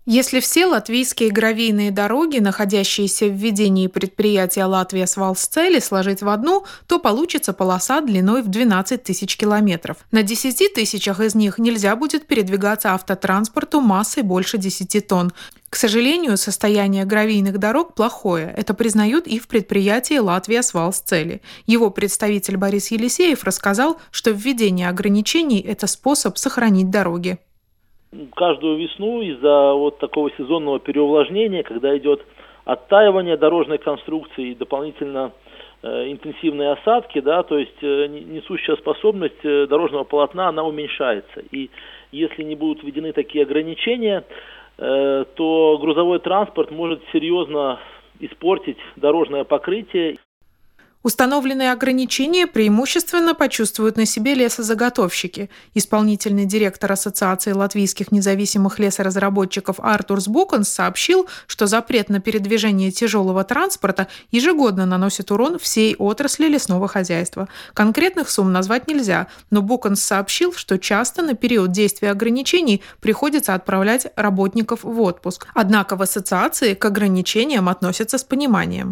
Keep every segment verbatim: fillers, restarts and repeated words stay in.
Если все латвийские гравийные дороги, находящиеся в ведении предприятия «Латвия Свалсцели», сложить в одну, то получится полоса длиной в двенадцать тысяч километров. На десяти тысячах из них нельзя будет передвигаться автотранспорту массой больше десяти тонн. К сожалению, состояние гравийных дорог плохое. Это признают и в предприятии «Латвия Свалсцели». Его представитель Борис Елисеев рассказал, что введение ограничений – это способ сохранить дороги. Каждую весну из-за вот такого сезонного переувлажнения, когда идет оттаивание дорожной конструкции и дополнительно э, интенсивные осадки, да, то есть э, несущая способность э, дорожного полотна, она уменьшается. И если не будут введены такие ограничения, э, то грузовой транспорт может серьезно испортить дорожное покрытие. Установленные ограничения преимущественно почувствуют на себе лесозаготовщики. Исполнительный директор Ассоциации латвийских независимых лесоразработчиков Артурс Буканс сообщил, что запрет на передвижение тяжелого транспорта ежегодно наносит урон всей отрасли лесного хозяйства. Конкретных сумм назвать нельзя, но Буканс сообщил, что часто на период действия ограничений приходится отправлять работников в отпуск. Однако в ассоциации к ограничениям относятся с пониманием.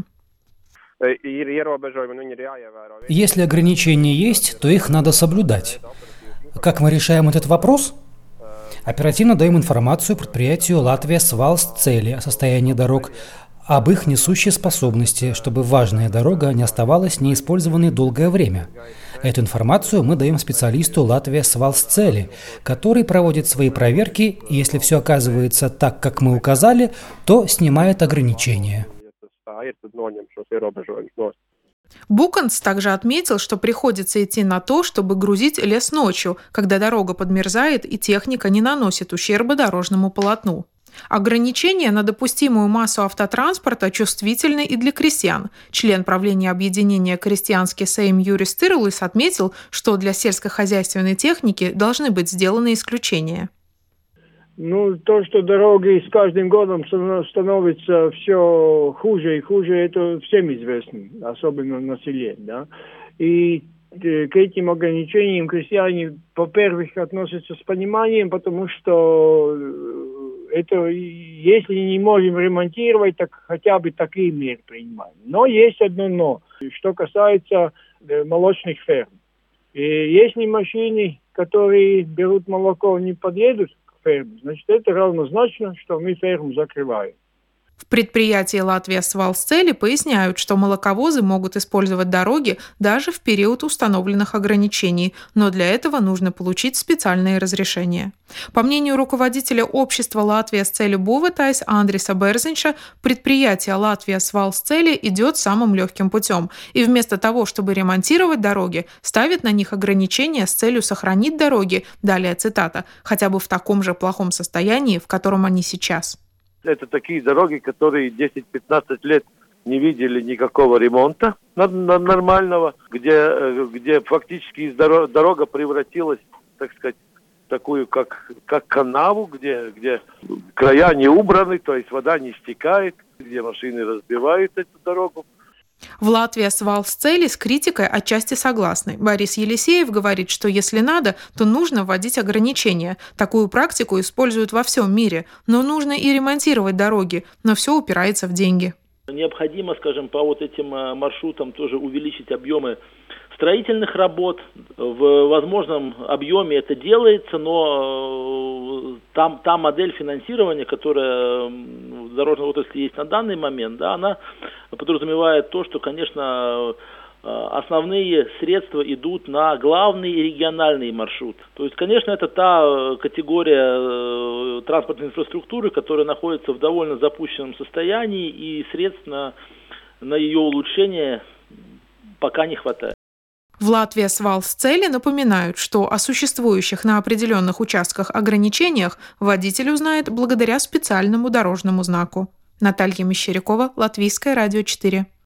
Если ограничения есть, то их надо соблюдать. Как мы решаем этот вопрос? Оперативно даем информацию предприятию «Латвия Свалсцели» о состоянии дорог, об их несущей способности, чтобы важная дорога не оставалась неиспользованной долгое время. Эту информацию мы даем специалисту «Латвия Свалсцели», который проводит свои проверки, и если все оказывается так, как мы указали, то снимает ограничения. Буканс также отметил, что приходится идти на то, чтобы грузить лес ночью, когда дорога подмерзает и техника не наносит ущерба дорожному полотну. Ограничения на допустимую массу автотранспорта чувствительны и для крестьян. Член правления объединения «Крестьянский Сейм» Юрис Тырлис отметил, что для сельскохозяйственной техники должны быть сделаны исключения. Ну, то, что дороги с каждым годом становятся все хуже и хуже, это всем известно, особенно на селе, да. И к этим ограничениям крестьяне, во-первых, относятся с пониманием, потому что это, если не можем ремонтировать, так хотя бы такие меры принимаем. Но есть одно но, что касается молочных ферм. И если машины, которые берут молоко, не подъедут, значит, это равнозначно, что мы ферму закрываем. В предприятии «Латвия Свалсцели» поясняют, что молоковозы могут использовать дороги даже в период установленных ограничений, но для этого нужно получить специальные разрешения. По мнению руководителя общества «Латвия с целью Буватайс» Андриса Берзинша, предприятие «Латвия Свалсцели» идет самым легким путем, и вместо того, чтобы ремонтировать дороги, ставит на них ограничения с целью сохранить дороги, далее цитата, хотя бы в таком же плохом состоянии, в котором они сейчас. Это такие дороги, которые десять-пятнадцать лет не видели никакого ремонта нормального, где, где фактически дорога превратилась, так сказать, в такую, как, как канаву, где, где края не убраны, то есть вода не стекает, где машины разбивают эту дорогу. В «Латвия Свалсцели» с критикой отчасти согласны. Борис Елисеев говорит, что если надо, то нужно вводить ограничения. Такую практику используют во всем мире. Но нужно и ремонтировать дороги, но все упирается в деньги. Необходимо, скажем, по вот этим маршрутам тоже увеличить объемы строительных работ. В возможном объеме это делается, но там, та модель финансирования, которая в дорожной отрасли есть на данный момент, да, она подразумевает то, что, конечно, основные средства идут на главный и региональный маршрут. То есть, конечно, это та категория транспортной инфраструктуры, которая находится в довольно запущенном состоянии, и средств на, на ее улучшение пока не хватает. В «Латвия Свалсцели» напоминают, что о существующих на определенных участках ограничениях водитель узнает благодаря специальному дорожному знаку. Наталья Мещерякова, Латвийское радио четыре.